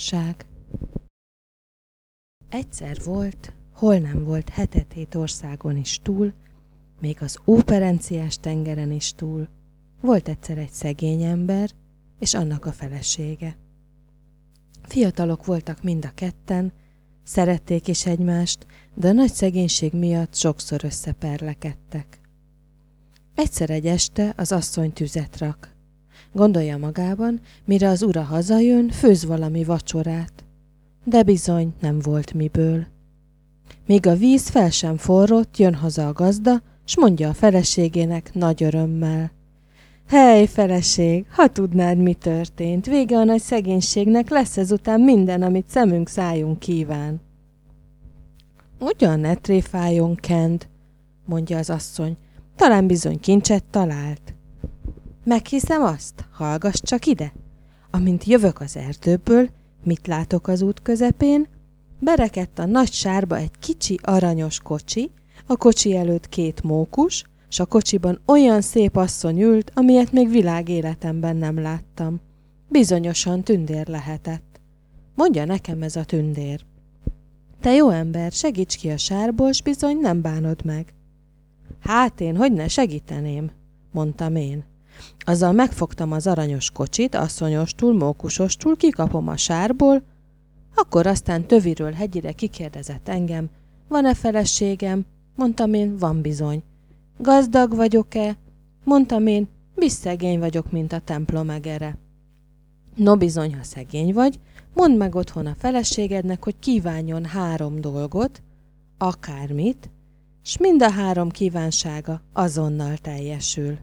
kívánság. Egyszer volt, hol nem volt hetetét országon is túl, még az Óperenciás tengeren is túl, volt egyszer egy szegény ember, és annak a felesége. Fiatalok voltak mind a ketten, szerették is egymást, de a nagy szegénység miatt sokszor összeperlekedtek. Egyszer egy este az asszony tüzet rak. Gondolja magában, mire az ura hazajön, főz valami vacsorát. De bizony nem volt miből. Míg a víz fel sem forrott, jön haza a gazda, s mondja a feleségének nagy örömmel: Hely, feleség, ha tudnád, mi történt, vége a nagy szegénységnek, lesz ezután minden, amit szemünk szájunk kíván. Ugyan ne tréfáljon, Kend, mondja az asszony, talán bizony kincset talált. Meghiszem azt, hallgass csak ide. Amint jövök az erdőből, mit látok az út közepén? Berekedt a nagy sárba egy kicsi aranyos kocsi, a kocsi előtt 2 mókus, s a kocsiban olyan szép asszony ült, amilyet még világéletemben nem láttam. Bizonyosan tündér lehetett. Mondja nekem ez a tündér. Te jó ember, segíts ki a sárból, s bizony nem bánod meg. Hát én, hogy ne segíteném, mondtam én. Azzal megfogtam az aranyos kocsit, asszonyostul, mókusostul, kikapom a sárból, akkor aztán töviről hegyire kikérdezett engem, van-e feleségem? Mondtam én, van bizony. Gazdag vagyok-e? Mondtam én, szegény vagyok, mint a templom egere. No bizony, ha szegény vagy, mondd meg otthon a feleségednek, hogy kívánjon 3 dolgot, akármit, s mind a 3 kívánsága azonnal teljesül.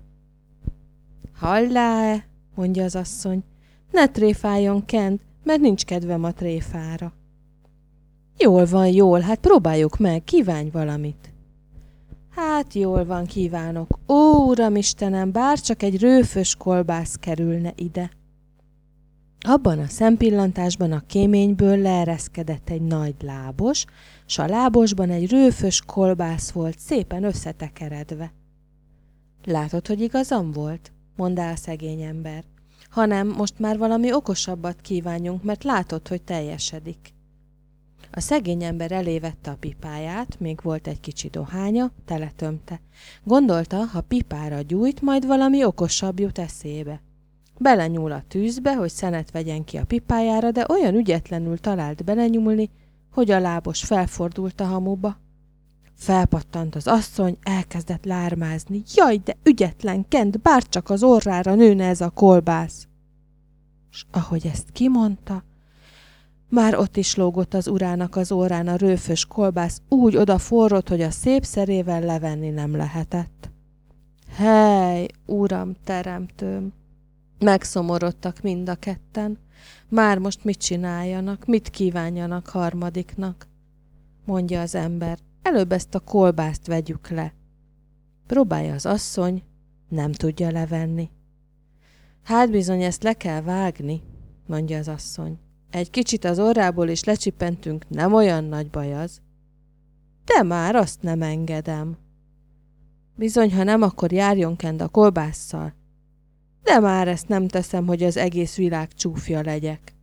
Hallá-e, mondja az asszony, ne tréfáljon, Kent, mert nincs kedvem a tréfára. Jól van, jól, hát próbáljuk meg, kívánj valamit. Hát jól van, kívánok. Ó, Uramistenem, bár csak egy rőfös kolbász kerülne ide. Abban a szempillantásban a kéményből leereszkedett egy nagy lábos, s a lábosban egy rőfös kolbász volt, szépen összetekeredve. Látod, hogy igazam volt? Mondd el a szegény ember. Hanem most már valami okosabbat kívánjunk, mert látod, hogy teljesedik. A szegény ember elévette a pipáját, még volt egy kicsi dohánya, teletömte. Gondolta, ha pipára gyújt, majd valami okosabb jut eszébe. Belenyúl a tűzbe, hogy szenet vegyen ki a pipájára, de olyan ügyetlenül talált belenyúlni, hogy a lábos felfordult a hamuba. Felpattant az asszony, elkezdett lármázni. Jaj, de ügyetlen, Kent, bárcsak az orrára nőne ez a kolbász. S ahogy ezt kimondta, már ott is lógott az urának az orrán a rőfös kolbász, úgy odaforrott, hogy a szép szerével levenni nem lehetett. Hely, uram, teremtőm! Megszomorodtak mind a ketten. Már most mit csináljanak, mit kívánjanak harmadiknak? Mondja az ember, előbb ezt a kolbászt vegyük le. Próbálja az asszony, nem tudja levenni. Hát bizony ezt le kell vágni, mondja az asszony. Egy kicsit az orrából is lecsippentünk, nem olyan nagy baj az. De már azt nem engedem. Bizony, ha nem, akkor járjon Kend a kolbásszal. De már ezt nem teszem, hogy az egész világ csúfja legyek.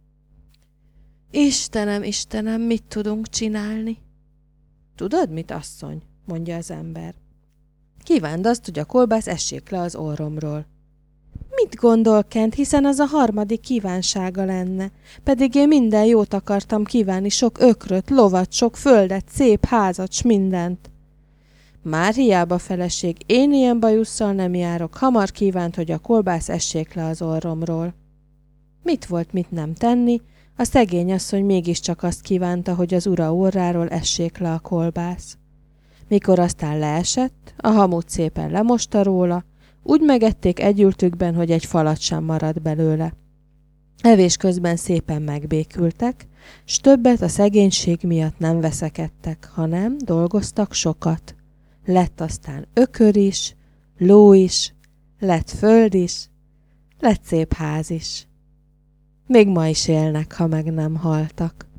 Istenem, Istenem, mit tudunk csinálni? Tudod mit, asszony? Mondja az ember. Kívánd azt, hogy a kolbász essék le az orromról. Mit gondol, Kent, hiszen az a harmadik kívánsága lenne, pedig én minden jót akartam kívánni, sok ökröt, lovat, sok földet, szép házat, s mindent. Már hiába, feleség, én ilyen bajusszal nem járok, hamar kívánt, hogy a kolbász essék le az orromról. Mit volt, mit nem tenni, a szegény asszony mégiscsak azt kívánta, hogy az ura orráról essék le a kolbász. Mikor aztán leesett, a hamut szépen lemosta róla, úgy megették együltükben, hogy egy falat sem maradt belőle. Evés közben szépen megbékültek, s többet a szegénység miatt nem veszekedtek, hanem dolgoztak sokat. Lett aztán ökör is, ló is, lett föld is, lett szép ház is. Még ma is élnek, ha meg nem haltak.